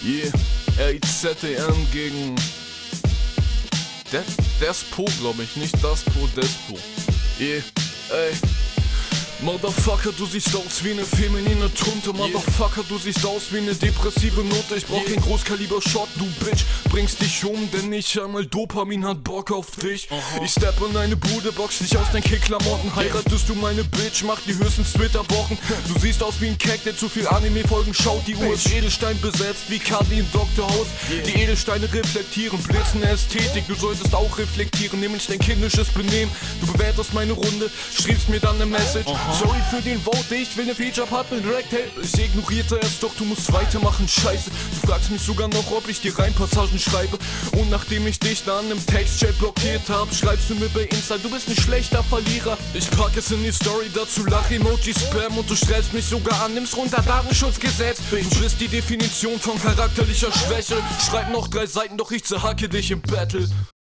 Yeah, RIZEN gegen Despo, glaub ich, nicht das Po, Despo. Yeah, ey. Motherfucker, du siehst aus wie eine feminine Tunte. Motherfucker, du siehst aus wie eine depressive Note. Ich brauch kein Großkaliber-Shot, du Bitch. Bringst dich um, denn nicht einmal Dopamin hat Bock auf dich. Ich step in deine Bude, box dich aus deinen Kickklamotten. Heiratest du meine Bitch, mach die höchstens Twitter-Wochen. Du siehst aus wie ein Keck, der zu viel Anime-Folgen schaut. Die Uhr ist Edelstein besetzt, wie Cardi im Dr. House. Die Edelsteine reflektieren, blitzende Ästhetik. Du solltest auch reflektieren, nämlich dein kindisches Benehmen. Du bewertest meine Runde, schriebst mir dann eine Message. Sorry für den Vote, ich will ne Feature-Part mit Ragtape. Ich ignorierte es, doch du musst weitermachen, scheiße. Du fragst mich sogar noch, ob ich dir Reimpassagen schreibe. Und nachdem ich dich dann im Textchat blockiert hab, schreibst du mir bei Insta, du bist ein schlechter Verlierer. Ich pack es in die Story, dazu Lach-Emoji, Spam. Und du stellst mich sogar an, nimmst runter Datenschutzgesetz. Du bist die Definition von charakterlicher Schwäche. Schreib noch 3 Seiten, doch ich zerhacke dich im Battle.